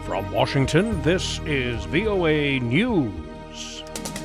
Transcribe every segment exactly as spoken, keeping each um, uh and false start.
From Washington, this is V O A News.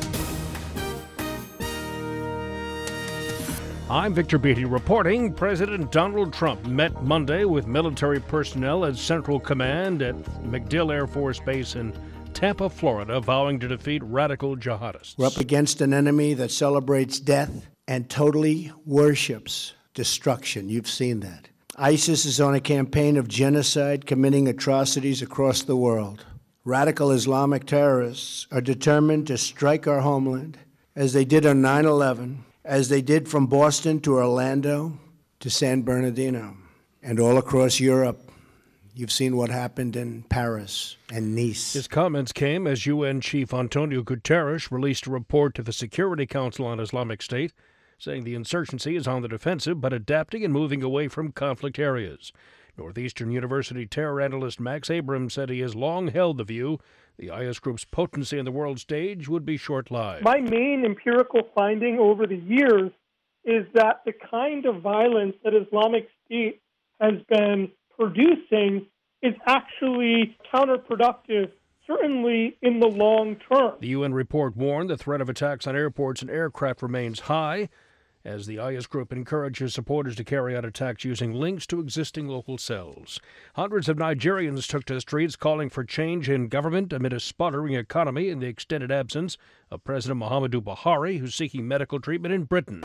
I'm Victor Beatty reporting. President Donald Trump met Monday with military personnel at Central Command at MacDill Air Force Base in Tampa, Florida, vowing to defeat radical jihadists. We're up against an enemy that celebrates death and totally worships destruction. You've seen that. ISIS is on a campaign of genocide, committing atrocities across the world. Radical Islamic terrorists are determined to strike our homeland, as they did on nine eleven, as they did from Boston to Orlando to San Bernardino, and all across Europe. You've seen what happened in Paris and Nice. His comments came as U N Chief Antonio Guterres released a report to the Security Council on Islamic State, saying the insurgency is on the defensive but adapting and moving away from conflict areas. Northeastern University terror analyst Max Abrams said he has long held the view the I S group's potency on the world stage would be short-lived. My main empirical finding over the years is that the kind of violence that Islamic State has been producing is actually counterproductive, certainly in the long term. The U N report warned the threat of attacks on airports and aircraft remains high, as the I S group encourages supporters to carry out attacks using links to existing local cells. Hundreds of Nigerians took to the streets calling for change in government amid a sputtering economy and the extended absence of President Muhammadu Buhari, who's seeking medical treatment in Britain.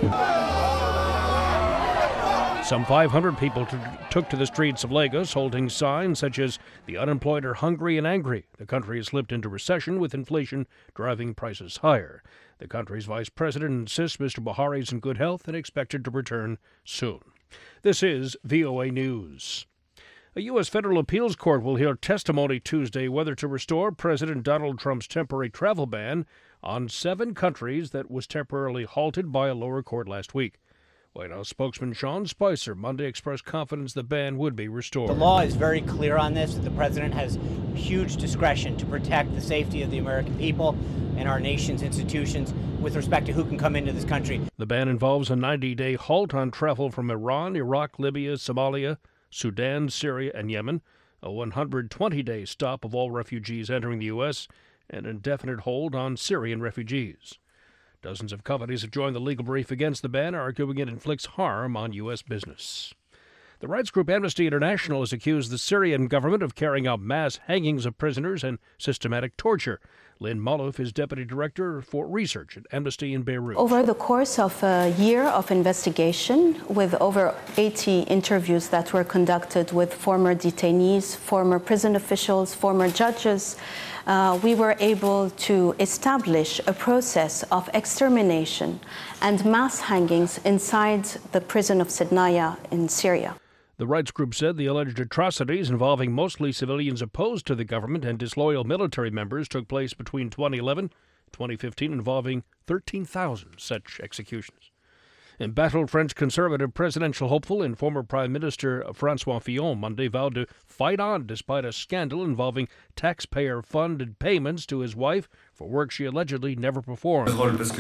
Some five hundred people t- took to the streets of Lagos, holding signs such as "The unemployed are hungry and angry. The country has slipped into recession with inflation driving prices higher." The country's vice president insists Mister Buhari is in good health and expected to return soon. This is V O A News. A U S federal appeals court will hear testimony Tuesday whether to restore President Donald Trump's temporary travel ban on seven countries that was temporarily halted by a lower court last week. White House spokesman Sean Spicer Monday expressed confidence the ban would be restored. The law is very clear on this. The president has huge discretion to protect the safety of the American people and our nation's institutions with respect to who can come into this country. The ban involves a ninety-day halt on travel from Iran, Iraq, Libya, Somalia, Sudan, Syria, and Yemen, a one hundred twenty day stop of all refugees entering the U S, and an indefinite hold on Syrian refugees. Dozens of companies have joined the legal brief against the ban, arguing it inflicts harm on U S business. The rights group Amnesty International has accused the Syrian government of carrying out mass hangings of prisoners and systematic torture. Lynn Malouf is deputy director for research at Amnesty in Beirut. Over the course of a year of investigation, with over eighty interviews that were conducted with former detainees, former prison officials, former judges, uh, we were able to establish a process of extermination and mass hangings inside the prison of Sednaya in Syria. The rights group said the alleged atrocities involving mostly civilians opposed to the government and disloyal military members took place between twenty eleven and twenty fifteen, involving thirteen thousand such executions. Embattled French conservative presidential hopeful and former Prime Minister François Fillon Monday vowed to fight on despite a scandal involving taxpayer-funded payments to his wife for work she allegedly never performed.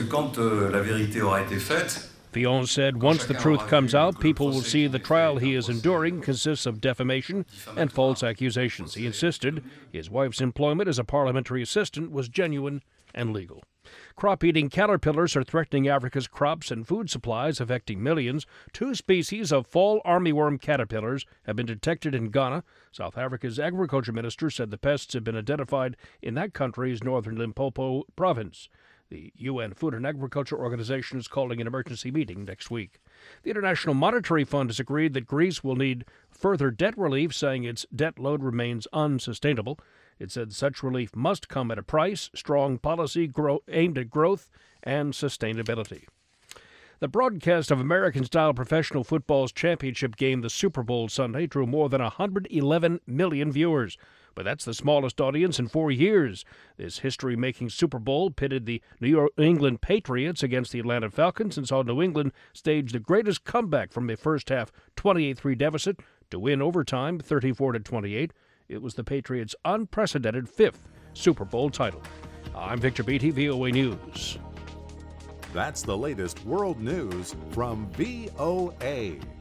Fillon said once the truth comes out, people will see the trial he is enduring consists of defamation and false accusations. He insisted his wife's employment as a parliamentary assistant was genuine and legal. Crop-eating caterpillars are threatening Africa's crops and food supplies, affecting millions. Two species of fall armyworm caterpillars have been detected in Ghana. South Africa's agriculture minister said the pests have been identified in that country's northern Limpopo province. The U N Food and Agriculture Organization is calling an emergency meeting next week. The International Monetary Fund has agreed that Greece will need further debt relief, saying its debt load remains unsustainable. It said such relief must come at a price, strong policy grow, aimed at growth and sustainability. The broadcast of American-style professional football's championship game, the Super Bowl Sunday, drew more than one hundred eleven million viewers. But that's the smallest audience in four years. This history-making Super Bowl pitted the New England Patriots against the Atlanta Falcons and saw New England stage the greatest comeback from a first-half twenty-eight three deficit to win overtime thirty-four to twenty-eight. It was the Patriots' unprecedented fifth Super Bowl title. I'm Victor Beatty, V O A News. That's the latest world news from V O A.